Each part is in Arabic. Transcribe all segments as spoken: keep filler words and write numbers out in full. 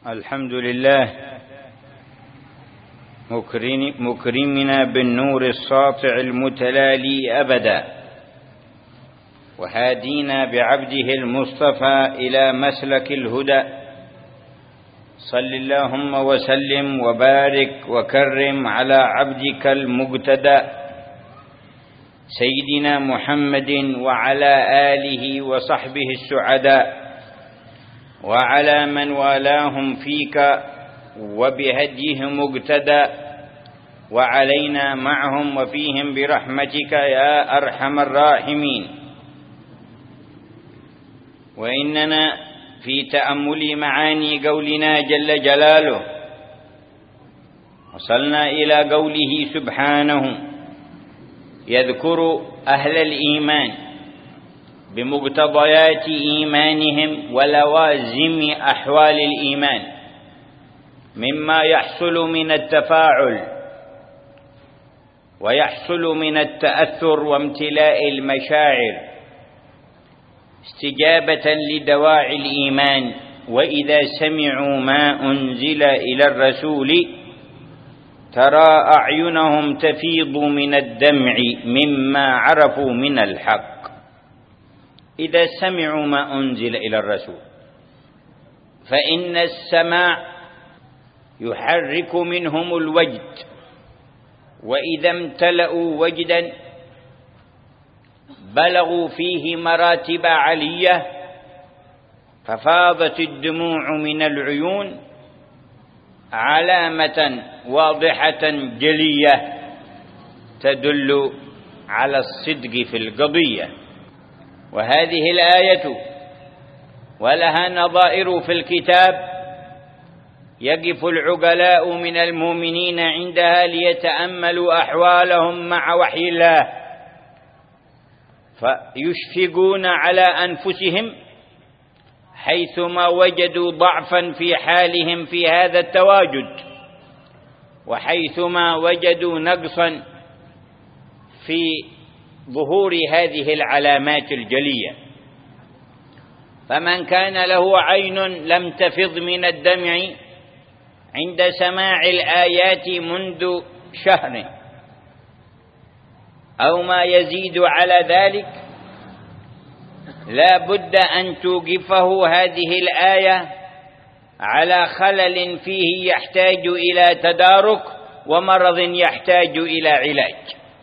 الحمد لله مكرمنا بالنور الساطع المتلالي أبدا، وهادينا بعبده المصطفى إلى مسلك الهدى. صل اللهم وسلم وبارك وكرم على عبدك المقتدى سيدنا محمد وعلى آله وصحبه السعداء، وعلى من والاهم فيك وبهديهم مقتدى، وعلينا معهم وفيهم برحمتك يا أرحم الراحمين. وإننا في تأمل معاني قولنا جل جلاله وصلنا إلى قوله سبحانه يذكر أهل الإيمان بمقتضيات إيمانهم ولوازم أحوال الإيمان مما يحصل من التفاعل ويحصل من التأثر وامتلاء المشاعر استجابة لدواعي الإيمان. وإذا سمعوا ما أنزل إلى الرسول ترى أعينهم تفيض من الدمع مما عرفوا من الحق. إذا سمعوا ما أنزل إلى الرسول، فإن السماع يحرك منهم الوجد، وإذا امتلأوا وجدا بلغوا فيه مراتب علية ففاضت الدموع من العيون علامة واضحة جلية تدل على الصدق في القضية. وهذه الآية ولها نظائر في الكتاب يقف العقلاء من المؤمنين عندها ليتأملوا أحوالهم مع وحي الله، فيشفقون على أنفسهم حيثما وجدوا ضعفا في حالهم في هذا التواجد، وحيثما وجدوا نقصا في ظهور هذه العلامات الجلية. فمن كان له عين لم تفض من الدمع عند سماع الآيات منذ شهر أو ما يزيد على ذلك، لا بد أن توقفه هذه الآية على خلل فيه يحتاج إلى تدارك ومرض يحتاج إلى علاج.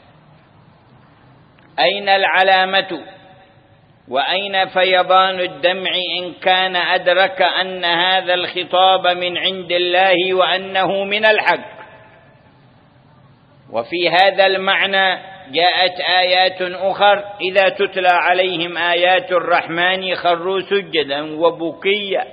أين العلامة وأين فيضان الدمع إن كان أدرك أن هذا الخطاب من عند الله وأنه من الحق؟ وفي هذا المعنى جاءت آيات أخر إذا تتلى عليهم آيات الرحمن خروا سجدا وبكيا.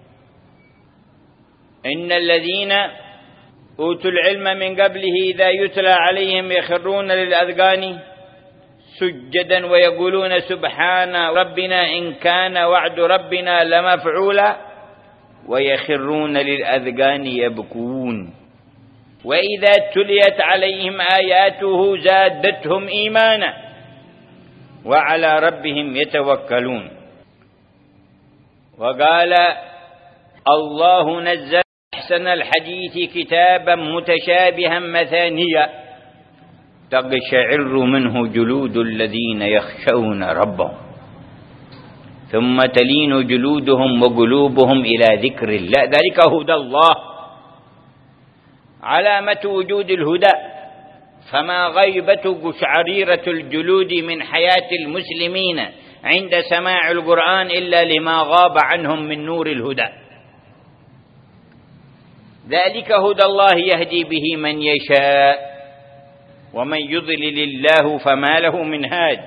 إن الذين أوتوا العلم من قبله إذا يتلى عليهم يخرون للأذقان سجدا ويقولون سبحان ربنا إن كان وعد ربنا لمفعولا ويخرون للأذقان يبكون. وإذا تليت عليهم آياته زادتهم إيمانا وعلى ربهم يتوكلون. وقال الله نزل أحسن الحديث كتابا متشابها مثانيا تقشعر منه جلود الذين يخشون ربهم ثم تلين جلودهم وقلوبهم إلى ذكر الله ذلك هدى الله. علامة وجود الهدى فما غيبة قشعريرة الجلود من حياة المسلمين عند سماع القرآن إلا لما غاب عنهم من نور الهدى. ذلك هدى الله يهدي به من يشاء ومن يضلل الله فما له من هاد.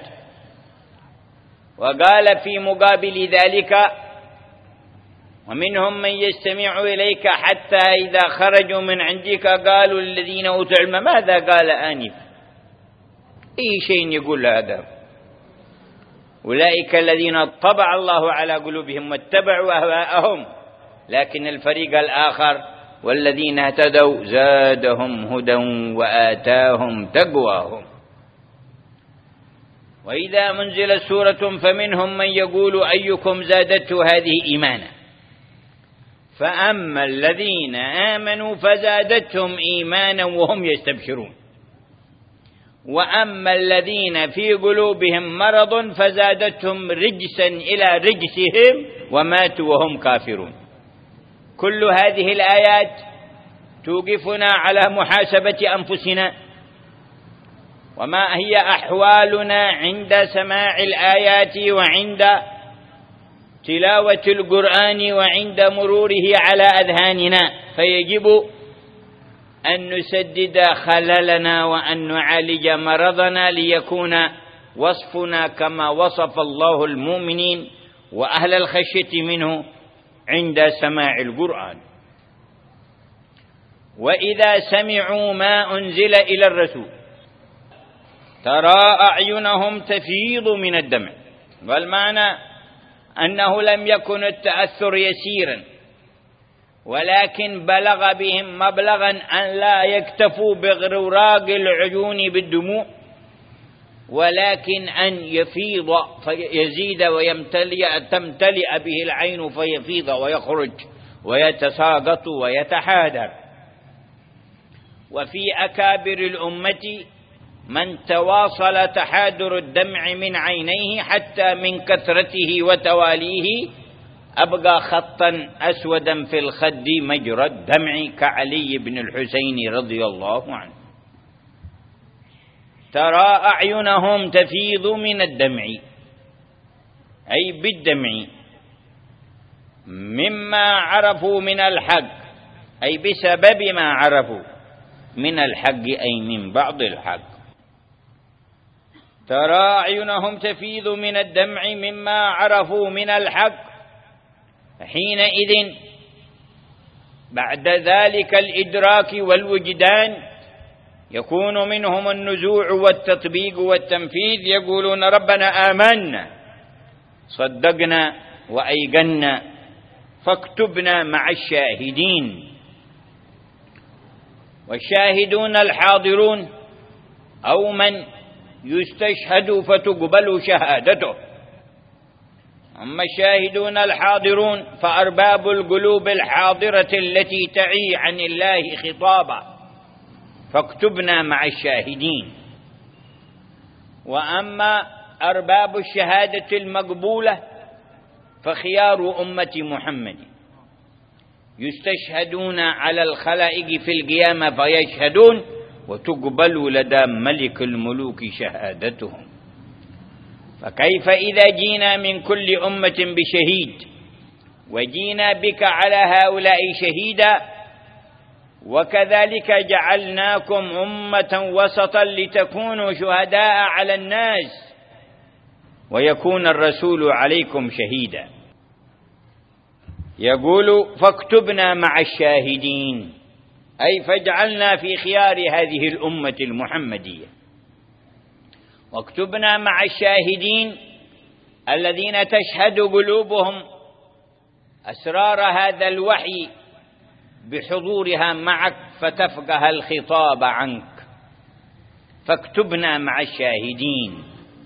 وقال في مقابل ذلك ومنهم من يستمع إليك حتى إذا خرجوا من عندك قالوا الذين أوتوا العلم ماذا قال آنف. أي شيء يقول هذا. أولئك الذين طبع الله على قلوبهم واتبعوا أهواءهم. لكن الفريق الآخر والذين اهتدوا زادهم هدى وآتاهم تقواهم. وإذا منزلت سورة فمنهم من يقول أيكم زادته هذه إيمانا فأما الذين آمنوا فزادتهم إيمانا وهم يستبشرون، وأما الذين في قلوبهم مرض فزادتهم رجسا إلى رجسهم وماتوا وهم كافرون. كل هذه الآيات توقفنا على محاسبة أنفسنا، وما هي أحوالنا عند سماع الآيات وعند تلاوة القرآن وعند مروره على أذهاننا، فيجب أن نسدد خللنا وأن نعالج مرضنا ليكون وصفنا كما وصف الله المؤمنين وأهل الخشية منه عند سماع القرآن. وإذا سمعوا ما أنزل إلى الرسول ترى أعينهم تفيض من الدمع، والمعنى أنه لم يكن التأثر يسيرا، ولكن بلغ بهم مبلغا أن لا يكتفوا بغراق العيون بالدموع، ولكن أن يفيض فيزيد ويمتلئ تمتلئ به العين فيفيض ويخرج ويتساقط ويتحادر. وفي أكابر الأمة من تواصل تحادر الدمع من عينيه حتى من كثرته وتواليه أبقى خطا أسودا في الخد مجرى الدمع كعلي بن الحسين رضي الله عنه. ترى أعينهم تفيض من الدمع أي بالدمع مما عرفوا من الحق، أي بسبب ما عرفوا من الحق، أي من بعض الحق. ترى أعينهم تفيض من الدمع مما عرفوا من الحق، حينئذ بعد ذلك الإدراك والوجدان يكون منهم النزوع والتطبيق والتنفيذ، يقولون ربنا آمنا صدقنا وأيقنا فاكتبنا مع الشاهدين. والشاهدون الحاضرون أو من يستشهد فتقبل شهادته. أما الشاهدون الحاضرون فأرباب القلوب الحاضرة التي تعي عن الله خطابا، فاكتبنا مع الشاهدين. وأما أرباب الشهادة المقبولة فخيار أمة محمد يستشهدون على الخلائق في القيامة فيشهدون، وتقبل لدى ملك الملوك شهادتهم. فكيف إذا جينا من كل أمة بشهيد وجينا بك على هؤلاء شهيدا، وكذلك جعلناكم أمة وسطا لتكونوا شهداء على الناس ويكون الرسول عليكم شهيدا. يقول فاكتبنا مع الشاهدين، أي فاجعلنا في خيار هذه الأمة المحمدية. واكتبنا مع الشاهدين الذين تشهد قلوبهم أسرار هذا الوحي بحضورها معك فتفقه الخطاب عنك، فاكتبنا مع الشاهدين.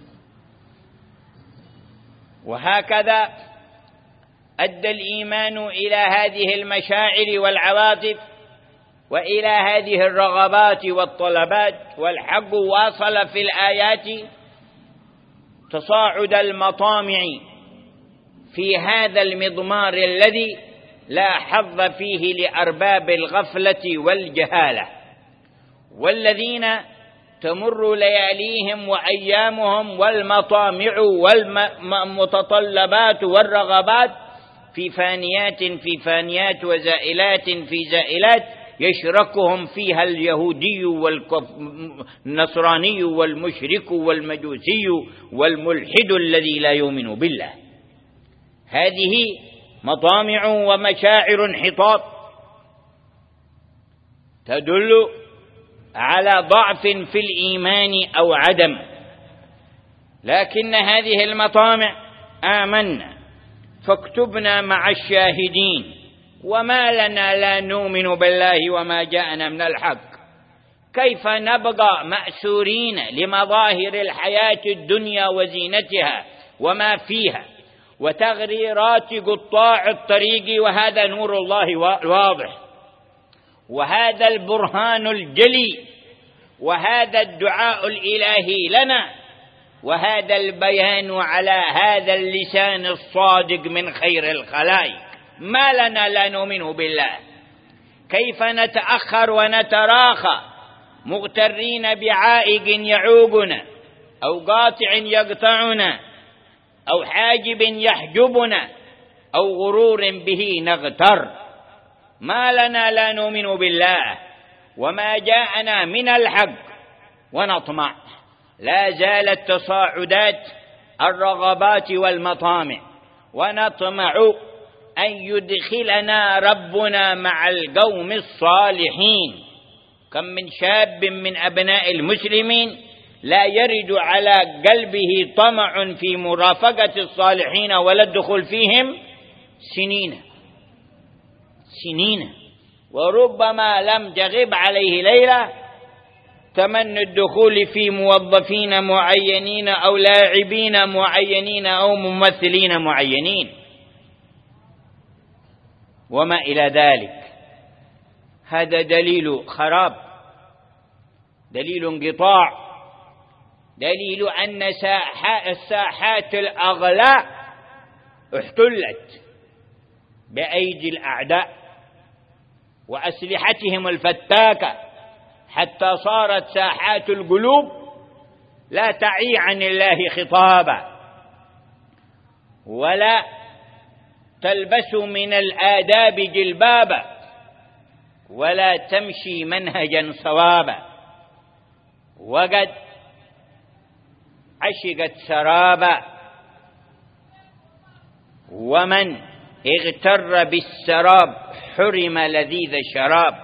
وهكذا أدى الإيمان إلى هذه المشاعر والعواطف وإلى هذه الرغبات والطلبات، والحق واصل في الآيات تصاعد المطامع في هذا المضمار الذي لا حظ فيه لأرباب الغفلة والجهالة، والذين تمر لياليهم وأيامهم والمطامع والمتطلبات والرغبات في فانيات في فانيات وزائلات في زائلات، يشركهم فيها اليهودي والنصراني والمشرك والمجوسي والملحد الذي لا يؤمن بالله. هذه مطامع ومشاعر انحطاط تدل على ضعف في الإيمان أو عدم، لكن هذه المطامع آمنا فاكتبنا مع الشاهدين. وما لنا لا نؤمن بالله وما جاءنا من الحق، كيف نبقى مأسورين لمظاهر الحياة الدنيا وزينتها وما فيها، وتغريرات قطاع الطريق، وهذا نور الله واضح، وهذا البرهان الجلي، وهذا الدعاء الإلهي لنا، وهذا البيان على هذا اللسان الصادق من خير الخلائق. ما لنا لا نؤمن بالله؟ كيف نتأخر ونتراخى مغترين بعائق يعوقنا، أو قاطع يقطعنا، أو حاجب يحجبنا، أو غرور به نغتر؟ ما لنا لا نؤمن بالله وما جاءنا من الحق، ونطمع. لا زالت تصاعدات الرغبات والمطامع، ونطمع أن يدخلنا ربنا مع القوم الصالحين. كم من شاب من أبناء المسلمين لا يرد على قلبه طمع في مرافقة الصالحين ولا الدخول فيهم سنين سنين، وربما لم تغب عليه ليلة تمنى الدخول في موظفين معينين أو لاعبين معينين أو ممثلين معينين وما إلى ذلك. هذا دليل خراب، دليل انقطاع، دليل أن الساحات الأغلاء احتلت بأيدي الأعداء وأسلحتهم الفتاكة، حتى صارت ساحات القلوب لا تعي عن الله خطابا، ولا تلبس من الآداب جلبابا، ولا تمشي منهجا صوابا، وقد عشقت سرابا. ومن اغتر بالسراب حرم لذيذ الشراب.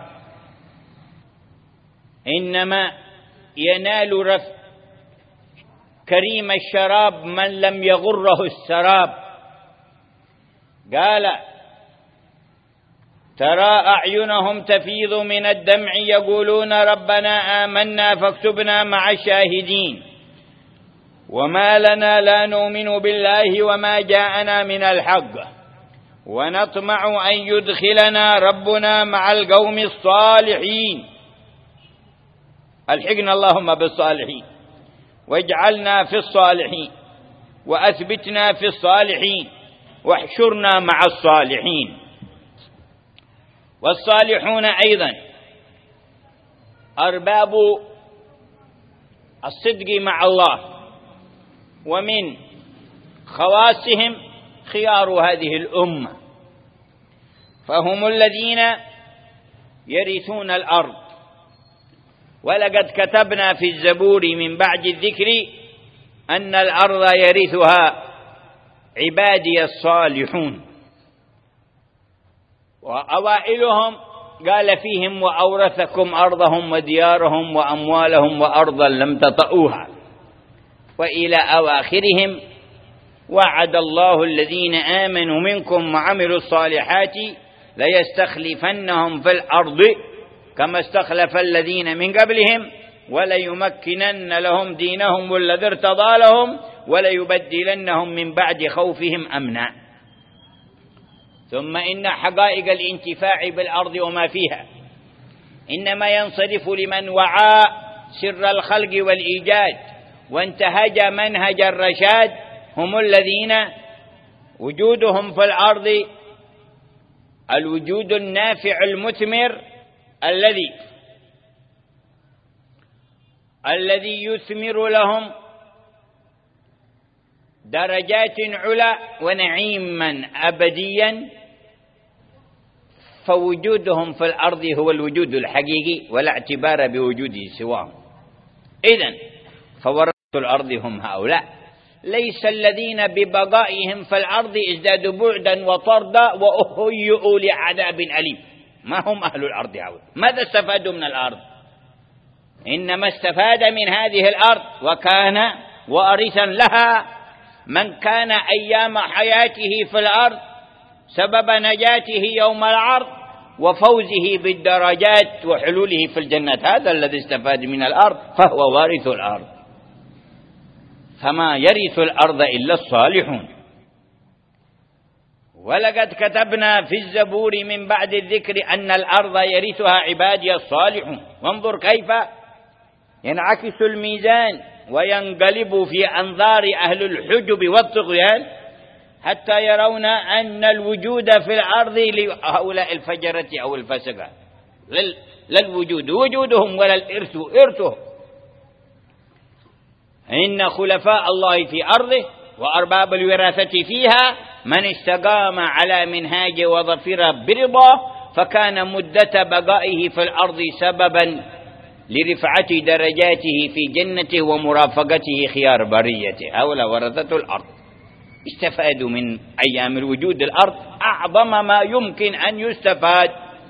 إنما ينال رف كريم الشراب من لم يغره السراب. قال: ترى أعينهم تفيض من الدمع يقولون ربنا آمنا فاكتبنا مع الشاهدين، وما لنا لا نؤمن بالله وما جاءنا من الحق، ونطمع أن يدخلنا ربنا مع القوم الصالحين. الحقنا اللهم بالصالحين، واجعلنا في الصالحين، وأثبتنا في الصالحين، واحشرنا مع الصالحين. والصالحون أيضا أرباب الصدق مع الله، ومن خواصهم خيار هذه الأمة، فهم الذين يرثون الأرض. ولقد كتبنا في الزبور من بعد الذكر أن الأرض يرثها عبادي الصالحون. وأوائلهم قال فيهم: وأورثكم أرضهم وديارهم وأموالهم وأرضا لم تطئوها. وإلى أواخرهم: وعد الله الذين آمنوا منكم وعملوا الصالحات ليستخلفنهم في الأرض كما استخلف الذين من قبلهم وليمكنن لهم دينهم الذي ارتضى لهم وليبدلنهم من بعد خوفهم أمنا. ثم إن حقائق الانتفاع بالأرض وما فيها إنما ينصرف لمن وعى سر الخلق والإيجاد وانتهج منهج الرشاد، هم الذين وجودهم في الأرض الوجود النافع المثمر الذي الذي يثمر لهم درجات علا ونعيما أبديا. فوجودهم في الأرض هو الوجود الحقيقي ولا اعتبار بوجوده سواهم. إذن فورثة الأرض هم هؤلاء، ليس الذين ببقائهم في الأرض ازدادوا بعدا وطردا وأهيئوا لعذاب أليم. ما هم أهل الأرض هؤلاء. ماذا استفادوا من الأرض؟ إنما استفاد من هذه الأرض وكان وارثا لها من كان أيام حياته في الأرض سبب نجاته يوم العرض وفوزه بالدرجات وحلوله في الجنة. هذا الذي استفاد من الأرض، فهو وارث الأرض. فما يرث الأرض إلا الصالحون. ولقد كتبنا في الزبور من بعد الذكر أن الأرض يرثها عبادي الصالحون. وانظر كيف ينعكس الميزان وينقلب في أنظار أهل الحجب والطغيان حتى يرون أن الوجود في الأرض لهؤلاء الفجرة أو الفسقة لا الوجود وجودهم ولا الإرث إرثهم. إن خلفاء الله في أرضه وأرباب الوراثة فيها من استقام على منهاج وظفر برضاه فكان مدة بقائه في الأرض سببا لرفعة درجاته في جنته ومرافقته خيار بريته. هؤلاء ورثة الأرض استفادوا من أيام الوجود الأرض أعظم ما يمكن أن يستفاد.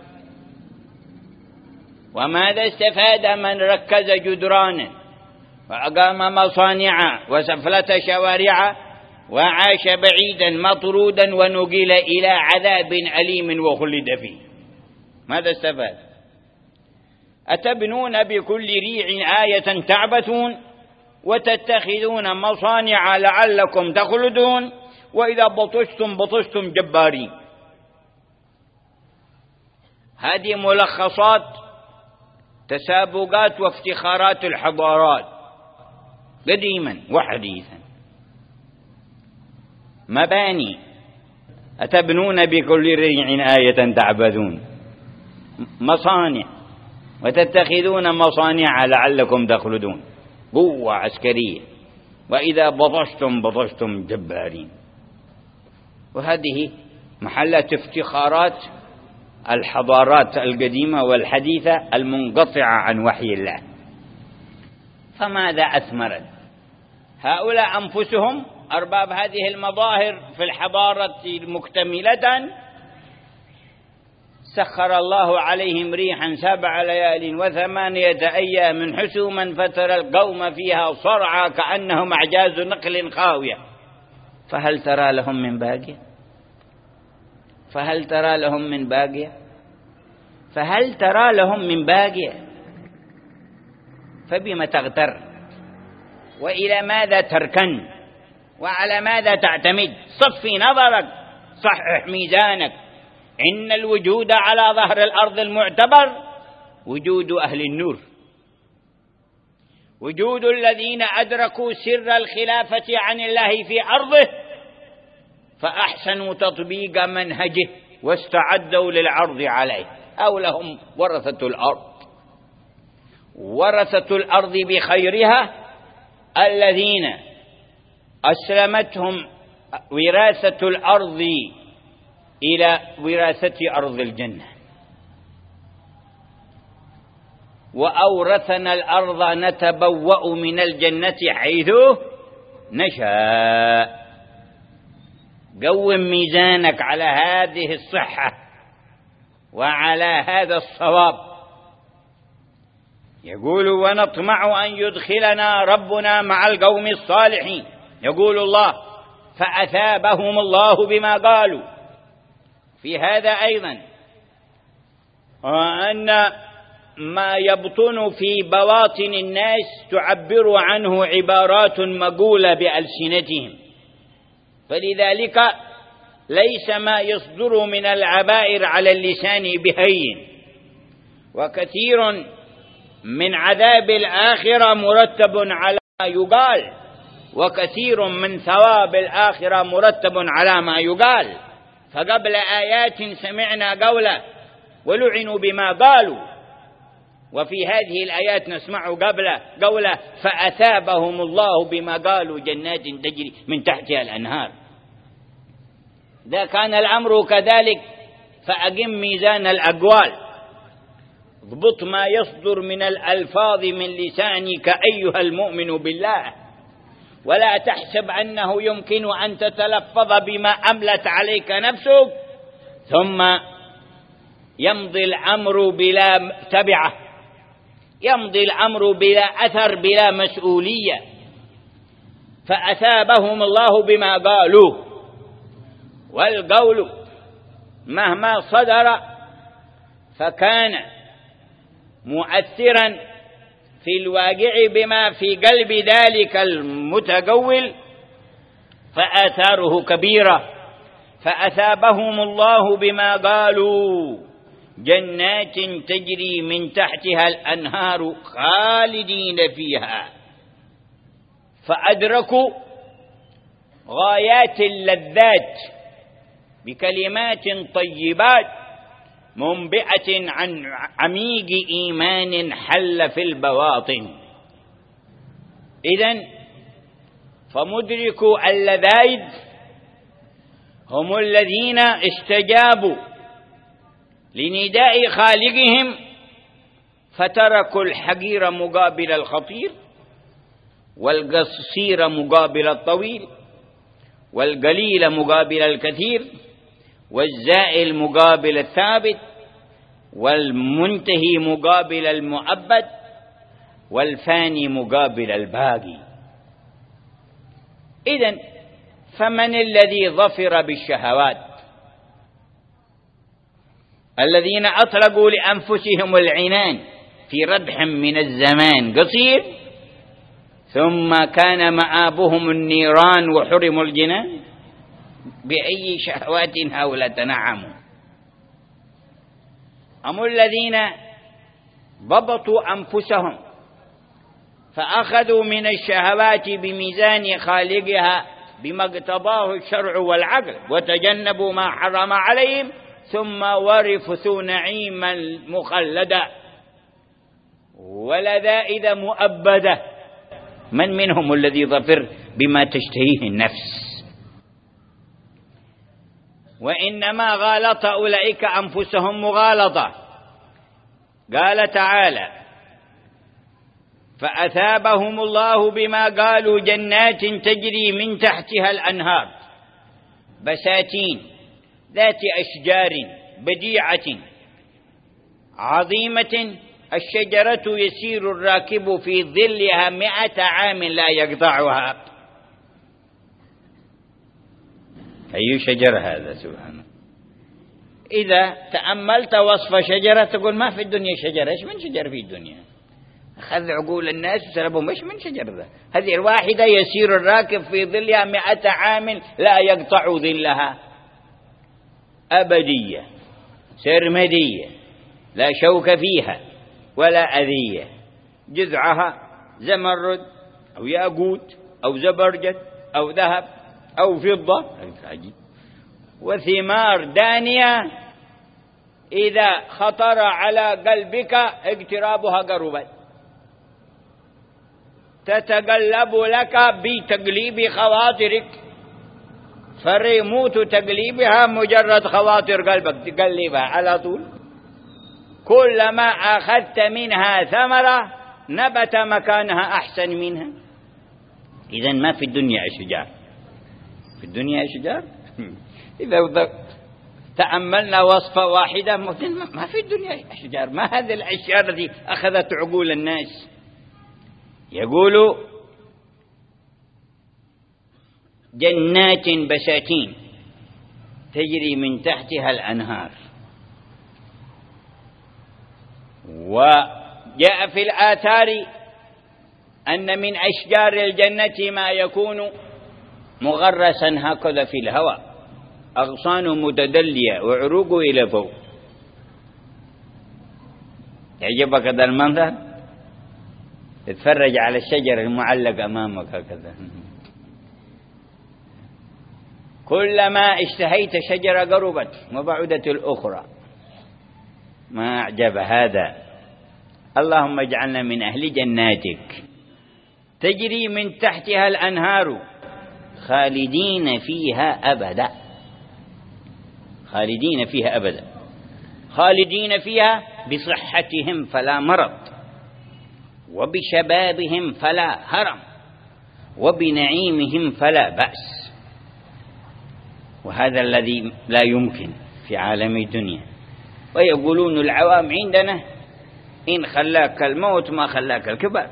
وماذا استفاد من ركز جدرانا وأقام مصانع وسفلت شوارع وعاش بعيدا مطرودا ونقل إلى عذاب أليم وخلد فيه؟ ماذا استفاد؟ أتبنون بكل ريع آية تعبثون وتتخذون مصانع لعلكم تخلدون وإذا بطشتم بطشتم جبارين. هذه ملخصات تسابقات وافتخارات الحضارات قديما وحديثا. مباني أتبنون بكل ريع آية تعبثون، مصانع وتتخذون مصانع لعلكم تخلدون، قوة عسكرية، وإذا بطشتم بطشتم جبارين. وهذه محلات افتخارات الحضارات القديمة والحديثة المنقطعة عن وحي الله. فماذا أثمرت؟ هؤلاء أنفسهم أرباب هذه المظاهر في الحضارة المكتملة سخر الله عليهم ريحا سبع ليال وثمانية أيام حسوما فترى القوم فيها صرعى كأنهم أعجاز نخل خاوية فهل ترى لهم من باقية؟ فهل ترى لهم من باقية؟ فهل ترى لهم من باقية؟ فبما تغتر؟ وإلى ماذا تركن؟ وعلى ماذا تعتمد؟ صفي نظرك، صحح ميزانك. إن الوجود على ظهر الأرض المعتبر وجود أهل النور، وجود الذين أدركوا سر الخلافة عن الله في أرضه فأحسنوا تطبيق منهجه واستعدوا للعرض عليه. أو لهم ورثة الأرض، ورثة الأرض بخيرها الذين أسلمتهم وراثة الأرض إلى وراثة أرض الجنة. وأورثنا الأرض نتبوأ من الجنة حيث نشاء. قوم ميزانك على هذه الصحة وعلى هذا الصواب. يقول ونطمع أن يدخلنا ربنا مع القوم الصالحين. يقول الله فأثابهم الله بما قالوا. في هذا أيضا وأن ما يبطن في بواطن الناس تعبر عنه عبارات مقولة بألسنتهم، فلذلك ليس ما يصدر من العبائر على اللسان بهين. وكثير من عذاب الآخرة مرتب على ما يقال، وكثير من ثواب الآخرة مرتب على ما يقال. فقبل آيات سمعنا قولا ولعنوا بما قالوا، وفي هذه الآيات نسمع قبل قولا فأثابهم الله بما قالوا جنات تجري من تحتها الأنهار. إذا كان الأمر كذلك فأقم ميزان الأقوال، اضبط ما يصدر من الألفاظ من لسانك أيها المؤمن بالله، ولا تحسب أنه يمكن أن تتلفظ بما أملت عليك نفسك ثم يمضي الأمر بلا تبعة، يمضي الأمر بلا أثر بلا مسؤولية. فأثابهم الله بما قالوا، والقول مهما صدر فكان مؤثرا في الواقع بما في قلب ذلك المتقول فآثاره كبيرة. فأثابهم الله بما قالوا جنات تجري من تحتها الأنهار خالدين فيها، فأدركوا غايات اللذات بكلمات طيبات منبئة عن عميق إيمان حل في البواطن. إذن فمدركوا اللذائذ هم الذين استجابوا لنداء خالقهم فتركوا الحقير مقابل الخطير، والقصير مقابل الطويل، والقليل مقابل الكثير، والزائل مقابل الثابت، والمنتهي مقابل المؤبد، والفاني مقابل الباقي. إذن فمن الذي ظفر بالشهوات؟ الذين أطلقوا لأنفسهم العنان في ردح من الزمان قصير ثم كان مآبهم النيران وحرموا الجنان. بأي شهوات هؤلاء تنعموا؟ أم الذين ضبطوا أنفسهم فأخذوا من الشهوات بميزان خالقها بما اقتضاه الشرع والعقل، وتجنبوا ما حرم عليهم، ثم ورثوا نعيما مخلدا ولذائذ مؤبدة. من منهم الذي ظفر بما تشتهيه النفس؟ وإنما غالط أولئك أنفسهم مغالطة. قال تعالى: فأثابهم الله بما قالوا جنات تجري من تحتها الأنهار، بساتين ذات أشجار بديعة عظيمة، الشجرة يسير الراكب في ظلها مئة عام لا يقطعها. أي شجرة هذا سبحانه؟ إذا تأملت وصف شجرة تقول ما في الدنيا شجرة. إيش من شجر في الدنيا؟ أخذ عقول الناس وسلبهم. إيش من شجر ذا؟ هذه الواحدة يسير الراكب في ظلها مئة عام لا يقطع ظلها، أبدية سرمدية لا شوك فيها ولا أذية، جذعها زمرد أو ياقوت أو زبرجد أو ذهب أو فضة، وثمار دانية إذا خطر على قلبك اقترابها قربت، تتقلب لك بتقليب خواطرك، فريموت تقليبها مجرد خواطر قلبك تقلبها على طول. كلما أخذت منها ثمرة نبت مكانها أحسن منها. إذن ما في الدنيا أشجار. في الدنيا أشجار؟ إذا تأملنا وصفة واحدة ما في الدنيا أشجار. ما هذه الأشجار التي أخذت عقول الناس؟ يقول جنات بساتين تجري من تحتها الأنهار. وجاء في الآثار أن من أشجار الجنة ما يكون مغرسا هكذا في الهواء، أغصانه متدلية وعروقه إلى فوق. يعجبك هذا المنظر؟ تتفرج على الشجر المعلق أمامك هكذا. كلما اشتهيت شجرة قربت وبعدت الأخرى. ما أعجب هذا. اللهم اجعلنا من أهل جناتك تجري من تحتها الأنهار خالدين فيها أبدا. خالدين فيها أبدا. خالدين فيها بصحتهم فلا مرض، وبشبابهم فلا هرم، وبنعيمهم فلا بأس. وهذا الذي لا يمكن في عالم الدنيا. ويقولون العوام عندنا إن خلاك الموت ما خلاك الكبر.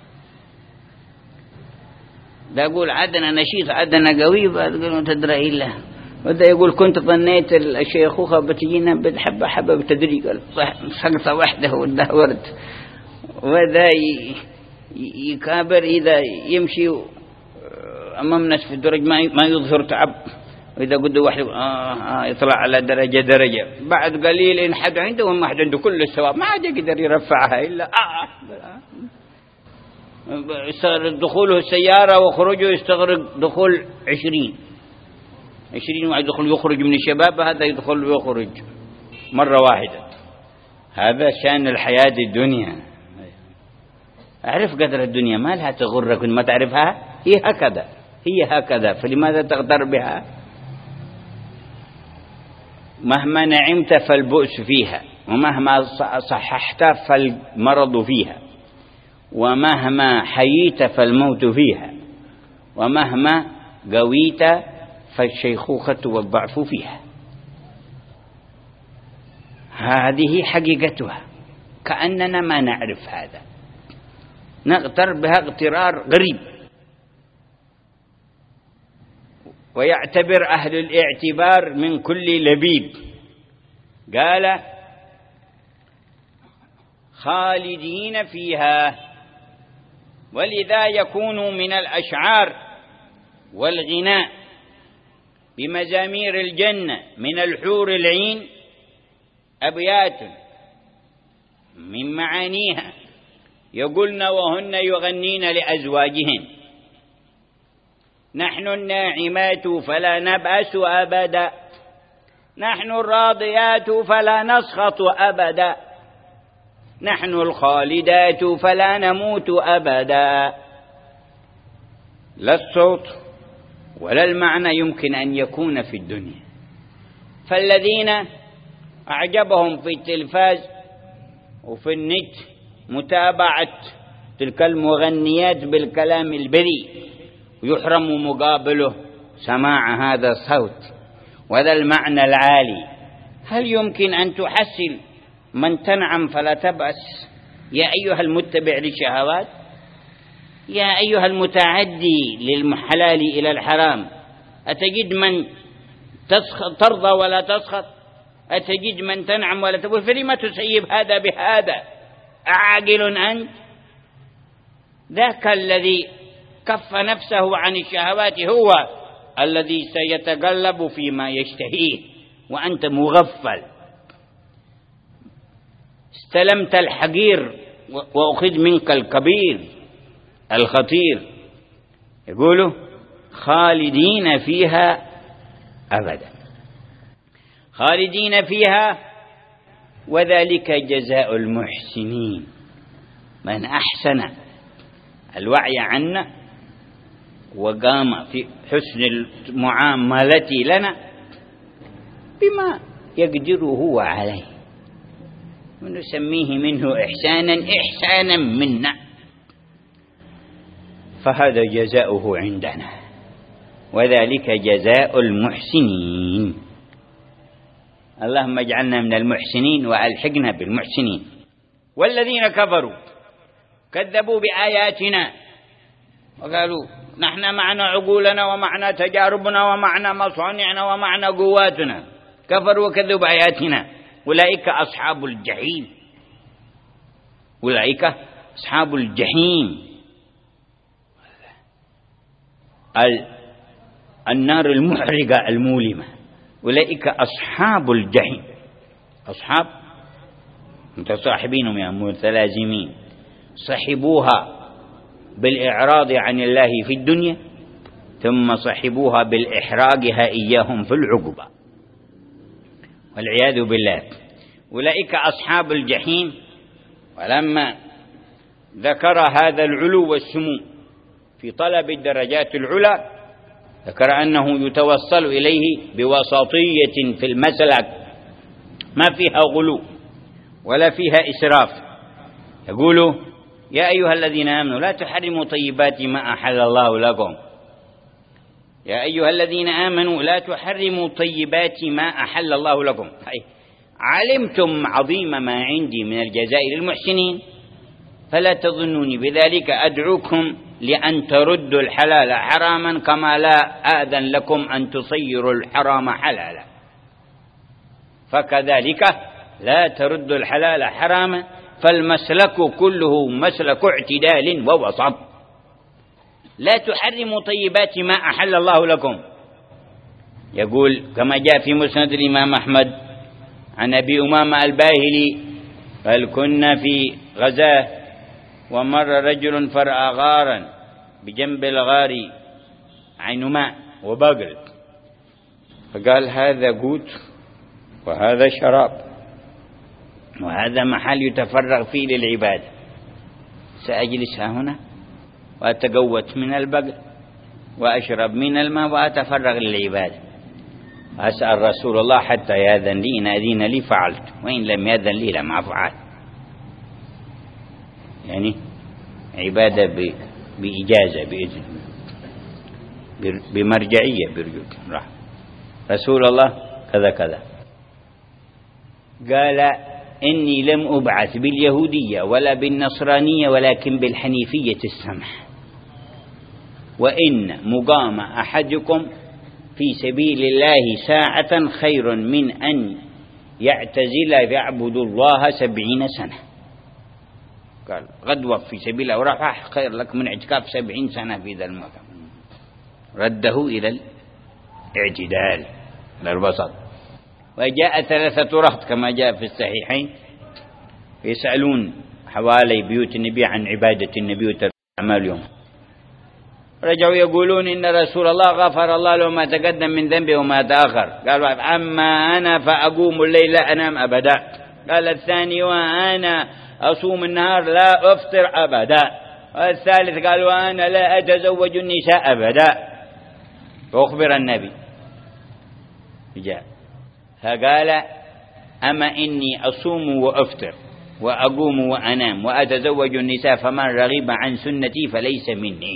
ده يقول عدنا نشيط عدنا قوي، تقولون تدرى إلا. وده يقول كنت ظنيت الشيخوخة بتجينا بتحب حبة بتدريج سقطة واحدة ودهورت. وذا يكابر إذا يمشي أمام ناس في الدرج ما يظهر تعب وإذا قد واحد آه آه يطلع على درجة درجة، بعد قليل إن حد عنده وما حد عنده كل الثواب، ما عاد يقدر يرفعها إلا آه يستغرق دخوله السيارة وخروجه يستغرق دخول عشرين عشرين واحد يدخل يخرج من الشباب، هذا يدخل ويخرج مرة واحدة. هذا شأن الحياة الدنيا. أعرف قدر الدنيا، ما لها تغرك ما تعرفها، هي هكذا هي هكذا، فلماذا تغتر بها؟ مهما نعمت فالبؤس فيها، ومهما صححت فالمرض فيها، ومهما حييت فالموت فيها، ومهما قويت فالشيخوخة والضعف فيها. هذه حقيقتها، كأننا ما نعرف هذا، نغتر بها اغترار غريب. ويعتبر أهل الاعتبار من كل لبيب. قال خالدين فيها، ولذا يكون من الأشعار والغناء بمزامير الجنة من الحور العين أبيات من معانيها يقولن وهن يغنين لأزواجهن: نحن الناعمات فلا نبأس أبدا، نحن الراضيات فلا نسخط أبدا، نحن الخالدات فلا نموت أبدا. لا الصوت ولا المعنى يمكن أن يكون في الدنيا. فالذين أعجبهم في التلفاز وفي النت متابعة تلك المغنيات بالكلام البذيء، ويحرم مقابله سماع هذا الصوت وهذا المعنى العالي، هل يمكن أن تحسن من تنعم فلا تبأس؟ يا أيها المتبع للشهوات، يا أيها المتعدي للحلال إلى الحرام، أتجد من ترضى ولا تسخط؟ أتجد من تنعم ولا تبأس؟ فلما تسيب هذا بهذا؟ أعاقل أنت؟ ذاك الذي كف نفسه عن الشهوات هو الذي سيتقلب فيما يشتهيه، وأنت مغفل. استلمت الحقير وأخذ منك الكبير الخطير. يقولوا خالدين فيها أبدا، خالدين فيها، وذلك جزاء المحسنين. من أحسن الوعي عنا وقام في حسن المعاملة لنا بما يقدر هو عليه، ونسميه منه إحسانا إحسانا منا، فهذا جزاؤه عندنا، وذلك جزاء المحسنين. اللهم اجعلنا من المحسنين وألحقنا بالمحسنين. والذين كفروا كذبوا بآياتنا وقالوا نحن معنا عقولنا ومعنا تجاربنا ومعنا مصانعنا ومعنا قواتنا، كفروا وكذبوا بآياتنا، أولئك أصحاب الجحيم، أولئك أصحاب الجحيم، النار المحرقة المولمة، أولئك أصحاب الجحيم. أصحاب متصاحبين يا متلازمين، صحبوها بالإعراض عن الله في الدنيا، ثم صحبوها بالإحراقها إياهم في العقبة، والعياذ بالله. أولئك أصحاب الجحيم. ولما ذكر هذا العلو والسمو في طلب الدرجات العلى، ذكر أنه يتوصل إليه بوسطية في المسلك ما فيها غلو ولا فيها إسراف. يقول يا أيها الذين آمنوا لا تحرموا طيبات ما أحل الله لكم، يا أيها الذين آمنوا لا تحرموا طيبات ما أحل الله لكم. علمتم عظيم ما عندي من الجزاء للمحسنين، فلا تظنوني بذلك أدعوكم لأن تردوا الحلال حراما، كما لا آذن لكم أن تصيروا الحرام حلالا، فكذلك لا تردوا الحلال حراما، فالمسلك كله مسلك اعتدال ووسط. لا تحرموا طيبات ما أحل الله لكم، يقول كما جاء في مسند الإمام أحمد عن أبي أمامة الباهلي قال كنا في غزاة ومر رجل فرأى غارا بجنب الغار عين ماء وبقل، فقال هذا قوت وهذا شراب وهذا محل يتفرغ فيه للعبادة، سأجلس هنا وأتقوت من البقل وأشرب من الماء وأتفرغ للعبادة، أسأل رسول الله حتى يأذن لي، إن أذن لي فعلت وإن لم يأذن لي لم أفعل. يعني عبادة بإجازة بإذن بمرجعية برجوع رسول الله كذا كذا. قال إني لم أبعث باليهودية ولا بالنصرانية ولكن بالحنيفية السمح، وإن مقام أحدكم في سبيل الله ساعة خير من أن يعتزل يعبد الله سبعين سنة. قال غدوة في سبيل الله ورفع خير لك من اعتكاف سبعين سنة في ذا المكان. رده إلى الاعتدال إلى الوسط. وجاء ثلاثة رهط كما جاء في الصحيحين يسألون حوالي بيوت النبي عن عبادة النبي وتعمل يوم، رجعوا يقولون إن رسول الله غفر الله له ما تقدم من ذنبه وما تأخر. قالوا أما أنا فأقوم الليل لا أنام أبدا. قال الثاني وأنا أصوم النهار لا أفطر أبدا. والثالث قال وأنا لا أتزوج النساء أبدا. فأخبر النبي جاء فقال أما إني أصوم وأفطر وأقوم وأنام وأتزوج النساء فمن رغب عن سنتي فليس مني.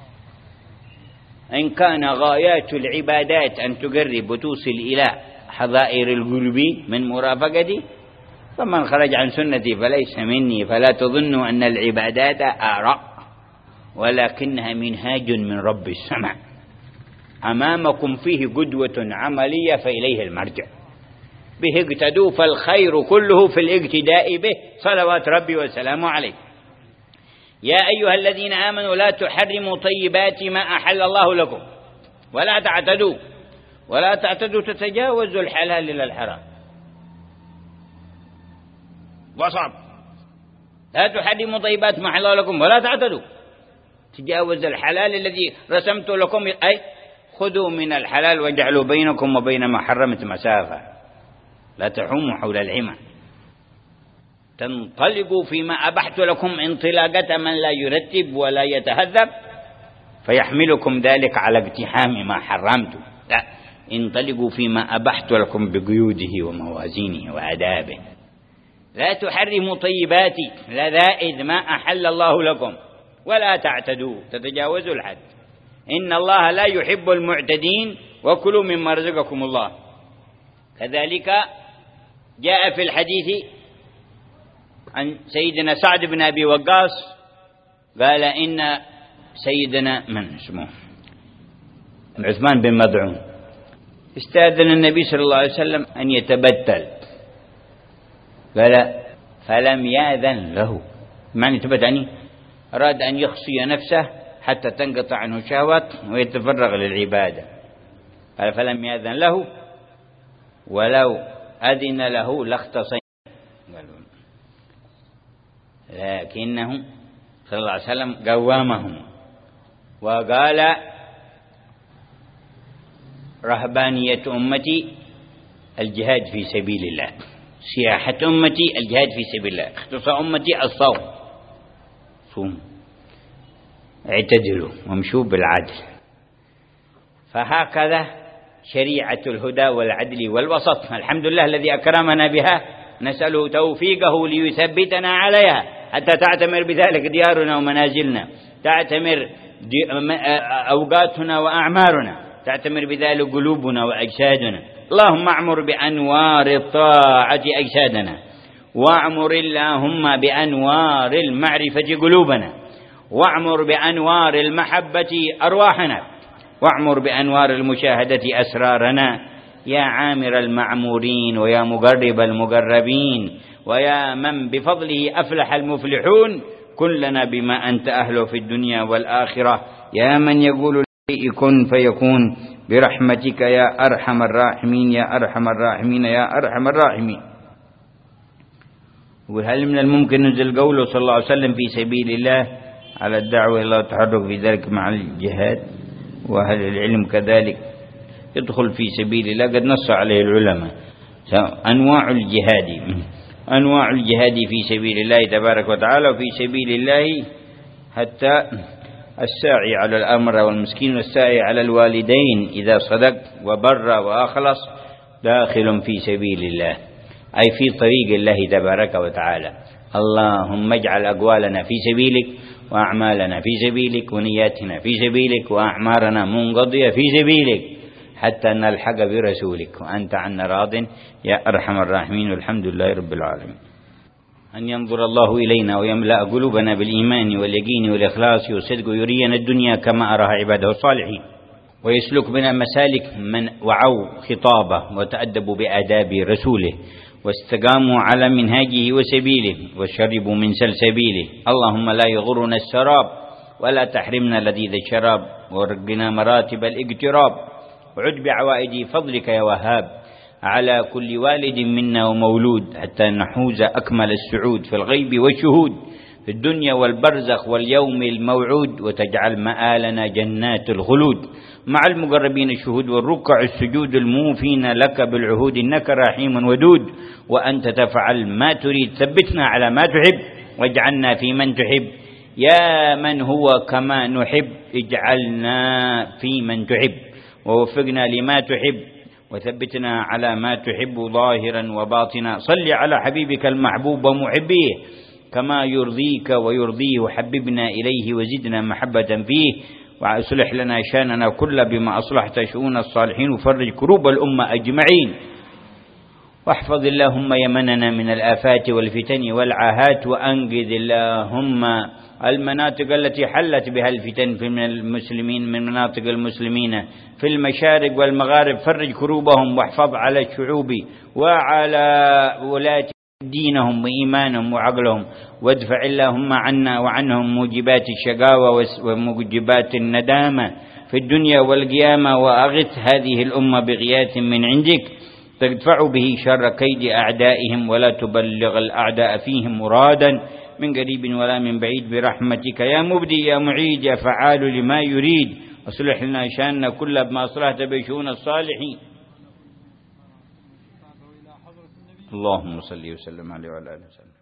إن كان غايات العبادات أن تقرب وتوصل إلى حظائر القلوب من مرافقتي فمن خرج عن سنتي فليس مني. فلا تظنوا أن العبادات آراء ولكنها منهاج من رب السماء، أمامكم فيه قدوة عملية فإليه المرجع، به اقتدوا فالخير كله في الاقتداء به صلوات ربي وسلامه عليه. يا أيها الذين آمنوا لا تحرموا طيبات ما أحل الله لكم ولا تعتدوا ولا تعتدوا تتجاوزوا الحلال إلى الحرام. وصعب لا تحرموا طيبات ما أحل الله لكم ولا تعتدوا تجاوز الحلال الذي رسمت لكم، أي خذوا من الحلال واجعلوا بينكم وبين ما حرمت مسافة، لا تحوموا حول العمى. تنطلقوا فيما أبحت لكم انطلاقة من لا يرتب ولا يتهذب فيحملكم ذلك على اقتحام ما حرمت. لا، انطلقوا فيما أبحت لكم بقيوده وموازينه وآدابه. لا تحرموا طيباتي لذائذ ما أحل الله لكم ولا تعتدوا تتجاوزوا الحد، إن الله لا يحب المعتدين وكلوا مما رزقكم الله. كذلك جاء في الحديث عن سيدنا سعد بن أبي وقاص قال إن سيدنا من اسمه عثمان بن مضعون استأذن النبي صلى الله عليه وسلم أن يتبتل، قال فلم يأذن له، معنى يتبتل يعني أراد أن يخصي نفسه حتى تنقطع عنه شهوات ويتفرغ للعبادة، قال فلم يأذن له ولو أذن له لاختصينا، لكنه صلى الله عليه وسلم قوامهم وقال رهبانية أمتي الجهاد في سبيل الله، سياحة أمتي الجهاد في سبيل الله، اختص أمتي الصوم، صوم اعتدلوا وامشوا بالعدل. فهكذا شريعة الهدى والعدل والوسط، الحمد لله الذي أكرمنا بها، نسأله توفيقه ليثبتنا عليها حتى تعتمر بذلك ديارنا ومنازلنا، تعتمر أوقاتنا وأعمارنا، تعتمر بذلك قلوبنا وأجسادنا. اللهم اعمر بأنوار الطاعة أجسادنا، واعمر اللهم بأنوار المعرفة قلوبنا، واعمر بأنوار المحبة أرواحنا، واعمر بأنوار المشاهدة أسرارنا. يا عامر المعمورين ويا مقرب المقربين ويا من بفضله أفلح المفلحون، كن لنا بما أنت أهله في الدنيا والآخرة. يا من يقول لي كن فيكون برحمتك يا أرحم الراحمين يا أرحم الراحمين يا أرحم الراحمين. وهل من الممكن نزل قوله صلى الله عليه وسلم في سبيل الله على الدعوة إلى الله والتحرك في ذلك مع الجهاد؟ وهل العلم كذلك يدخل في سبيل الله؟ قد نص عليه العلماء أنواع الجهاد، أنواع الجهاد في سبيل الله تبارك وتعالى. وفي سبيل الله حتى الساعي على الأمر والمسكين والساعي على الوالدين إذا صدق وبر وأخلص داخل في سبيل الله، أي في طريق الله تبارك وتعالى. اللهم اجعل أقوالنا في سبيلك وأعمالنا في سبيلك ونياتنا في سبيلك وأعمارنا منقضية في سبيلك حتى نلحق برسولك وأنت عنا راض يا أرحم الراحمين. والحمد لله رب العالمين. أن ينظر الله إلينا ويملأ قلوبنا بالإيمان واليقين والإخلاص والصدق ويرينا الدنيا كما أراها عباده الصالحين، ويسلك بنا مسالك من وعوا خطابه وتأدبوا بآداب رسوله واستقاموا على منهاجه وسبيله وشربوا من سلسبيله. اللهم لا يغرنا السراب ولا تحرمنا لذيذ الشراب ورقنا مراتب الاقتراب، وعد بعوائد فضلك يا وهاب على كل والد منا ومولود حتى نحوز أكمل السعود في الغيب والشهود في الدنيا والبرزخ واليوم الموعود، وتجعل مآلنا جنات الخلود مع المقربين الشهود والركع السجود الموفين لك بالعهود إنك رحيم ودود. وأنت تفعل ما تريد، ثبتنا على ما تحب واجعلنا في من تحب. يا من هو كما نحب اجعلنا في من تحب ووفقنا لما تحب وثبتنا على ما تحب ظاهرا وباطنا. صل على حبيبك المحبوب ومحبيه كما يرضيك ويرضيه، حببنا إليه وزدنا محبة فيه، وأصلح لنا شاننا كل بما أصلحت شؤون الصالحين، وفرج كروب الأمة أجمعين، واحفظ اللهم يمننا من الآفات والفتن والعاهات، وأنقذ اللهم المناطق التي حلت بها الفتن في من المسلمين من مناطق المسلمين في المشارق والمغارب، فرج كروبهم واحفظ على الشعوب وعلى ولاة دينهم وإيمانهم وعقلهم، وادفع اللهم عنا وعنهم موجبات الشقاوة وموجبات الندامة في الدنيا والقيامة، وأغث هذه الأمة بغياث من عندك تدفع به شر كيد أعدائهم، ولا تبلغ الأعداء فيهم مرادا من قريب ولا من بعيد، برحمتك يا مبدي يا معيد يا فعال لما يريد. أصلح لنا شأننا كل بما أصلحت بشؤون الصالحين. اللهم صل وسلم عليه وعلى آله وسلم.